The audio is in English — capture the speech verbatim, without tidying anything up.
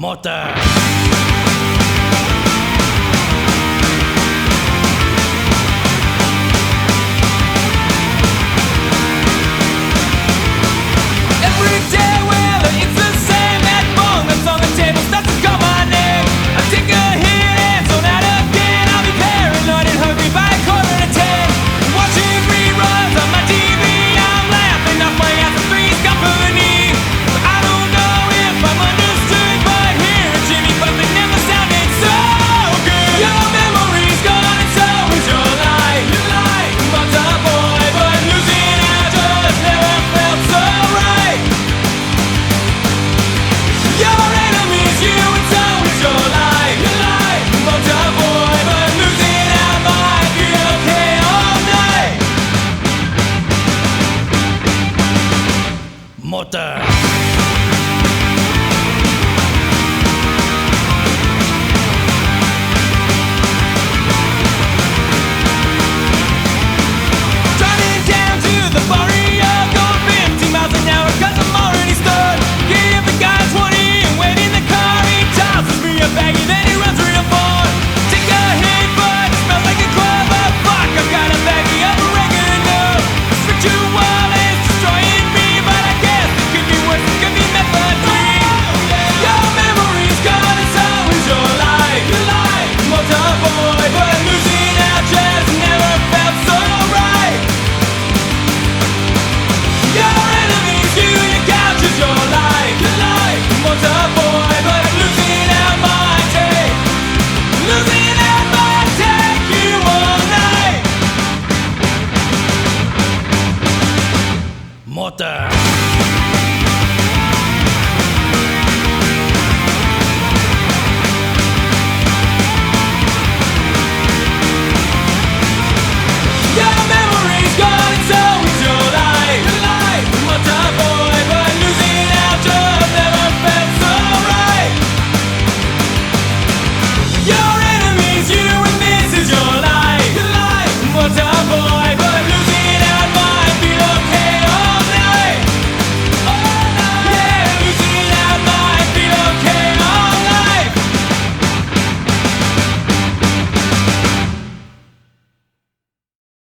Motor. Every day, well, it's the same. That bong that's on the table starts to call my name. I take a hit and zone out again. I'll be paranoid and hungry by a quarter to ten. Watching reruns on my T V, I'm laughing off my ass at Three's Company. I don't know if I'm understood, but hearing Jimmy Buffett never sounded so good. Your memory's gone and so is your life. You lie, but a boy, but losing out just never felt so right. Your enemy's you and so is your life. You lie, but a boy, but losing out might be okay all night. Motor.